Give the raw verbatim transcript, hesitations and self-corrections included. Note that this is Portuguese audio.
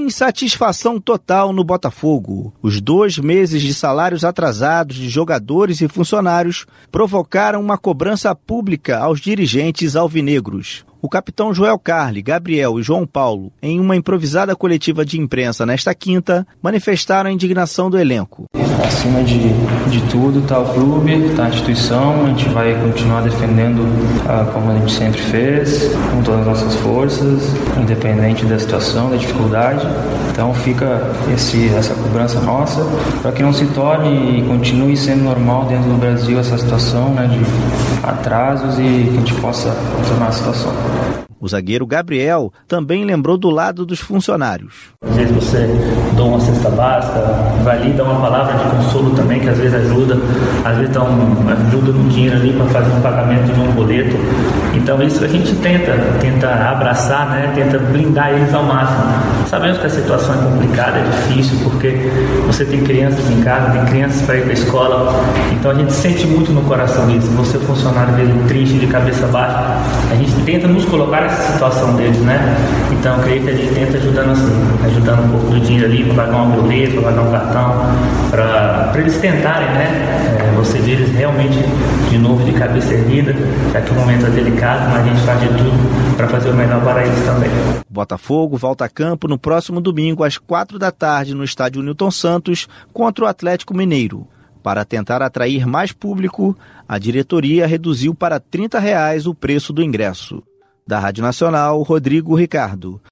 Insatisfação total no Botafogo. Os dois meses de salários atrasados de jogadores e funcionários provocaram uma cobrança pública aos dirigentes alvinegros. O capitão Joel Carli, Gabriel e João Paulo, em uma improvisada coletiva de imprensa nesta quinta, manifestaram a indignação do elenco. Acima de, de tudo está o clube, está a instituição, a gente vai continuar defendendo ah, como a gente sempre fez, com todas as nossas forças, independente da situação, da dificuldade. Então fica esse, essa cobrança nossa para que não se torne e continue sendo normal dentro do Brasil essa situação, né, de atrasos e que a gente possa contornar a situação. O zagueiro Gabriel também lembrou do lado dos funcionários. Às vezes você dá uma cesta básica, vai ali, dá uma palavra de consolo também, que às vezes ajuda, às vezes dá um, ajuda no dinheiro ali para fazer um pagamento de um boleto. Então isso a gente tenta, tenta abraçar, né? Tenta blindar eles ao máximo. Sabemos que a situação é complicada, é difícil, porque você tem crianças em casa, tem crianças para ir para a escola, então a gente sente muito no coração isso. Você é funcionário dele triste, de cabeça baixa, a gente tenta nos colocar nessa situação deles, né? Então eu creio que a gente tenta ajudando assim, ajudando um pouco do dinheiro ali para pagar um boleto, para pagar um cartão, para eles tentarem, né? É, você vê eles realmente de novo de cabeça erguida, já que o momento é delicado, mas a gente faz de tudo para fazer o melhor para eles também. O Botafogo volta a campo no próximo domingo às quatro da tarde no estádio Newton Santos contra o Atlético Mineiro. Para tentar atrair mais público, a diretoria reduziu para trinta reais o preço do ingresso. Da Rádio Nacional, Rodrigo Ricardo.